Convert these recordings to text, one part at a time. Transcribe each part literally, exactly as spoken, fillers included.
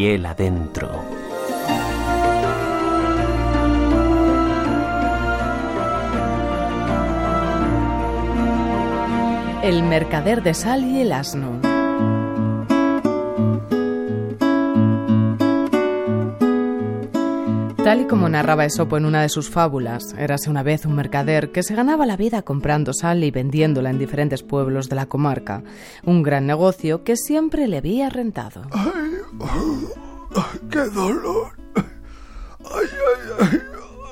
y él adentro. El mercader de sal y el asno. Tal y como narraba Esopo en una de sus fábulas, érase una vez un mercader que se ganaba la vida comprando sal y vendiéndola en diferentes pueblos de la comarca. Un gran negocio que siempre le había rentado. ¡Ay, ay, qué dolor! ¡Ay, ay, ay!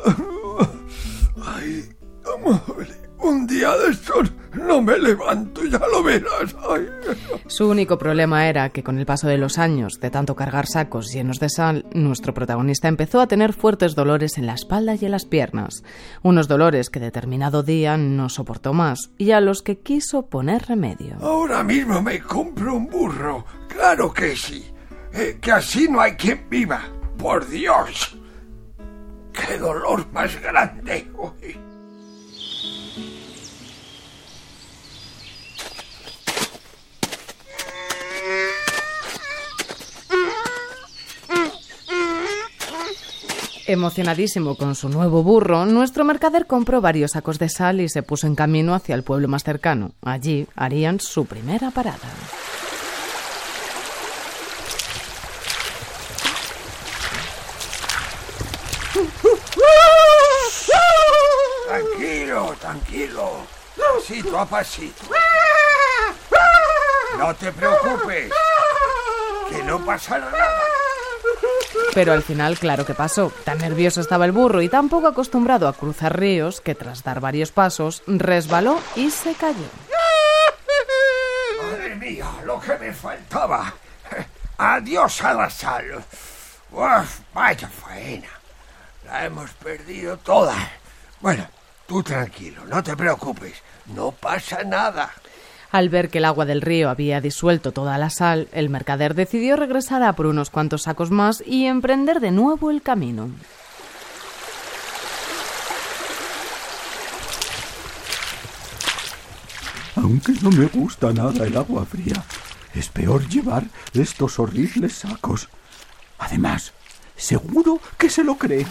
¡Ay, cómo duele! Un día de estos no me levanto, ya lo verás. Ay. Su único problema era que con el paso de los años, de tanto cargar sacos llenos de sal, nuestro protagonista empezó a tener fuertes dolores en la espalda y en las piernas. Unos dolores que determinado día no soportó más y a los que quiso poner remedio. Ahora mismo me compro un burro. Claro que sí. Eh, que así no hay quien viva. ¡Por Dios! ¡Qué dolor más grande! Uy. Emocionadísimo con su nuevo burro, nuestro mercader compró varios sacos de sal y se puso en camino hacia el pueblo más cercano. Allí harían su primera parada. Tranquilo, tranquilo. Pasito a pasito. No te preocupes, que no pasará nada. Pero al final, claro que pasó. Tan nervioso estaba el burro y tan poco acostumbrado a cruzar ríos que tras dar varios pasos, resbaló y se cayó. ¡Madre mía, lo que me faltaba! ¡Adiós a la sal! ¡Uf, vaya faena! La hemos perdido toda. Bueno, tú tranquilo, no te preocupes, no pasa nada. Al ver que el agua del río había disuelto toda la sal, el mercader decidió regresar a por unos cuantos sacos más y emprender de nuevo el camino. Aunque no me gusta nada el agua fría, es peor llevar estos horribles sacos. Además, seguro que se lo cree.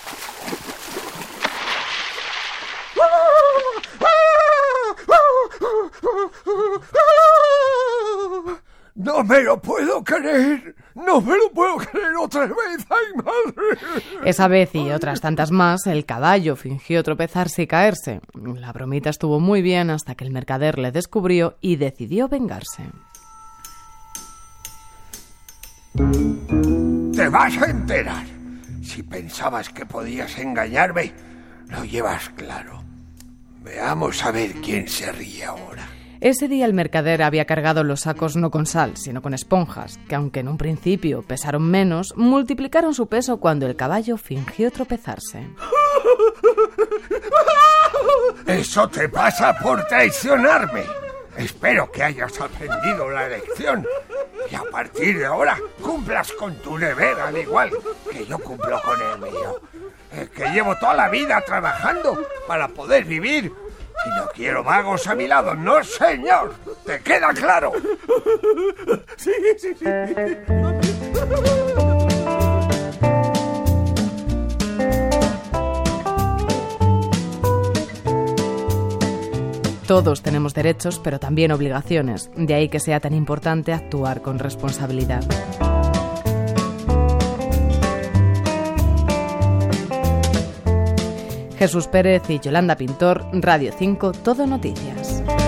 ¡No me lo puedo creer! ¡No me lo puedo creer otra vez! ¡Ay, madre! Esa vez y otras tantas más, el caballo fingió tropezarse y caerse. La bromita estuvo muy bien hasta que el mercader le descubrió y decidió vengarse. ¡Te vas a enterar! Si pensabas que podías engañarme, lo llevas claro. Veamos a ver quién se ríe ahora. Ese día el mercader había cargado los sacos no con sal, sino con esponjas, que aunque en un principio pesaron menos, multiplicaron su peso cuando el caballo fingió tropezarse. ¡Eso te pasa por traicionarme! Espero que hayas aprendido la lección y a partir de ahora cumplas con tu deber al igual que yo cumplo con el mío. Es que llevo toda la vida trabajando para poder vivir. Y no quiero magos a mi lado, no señor. ¿Te queda claro? Sí, sí, sí. Todos tenemos derechos, pero también obligaciones. De ahí que sea tan importante actuar con responsabilidad. Jesús Pérez y Yolanda Pintor, Radio cinco, Todo Noticias.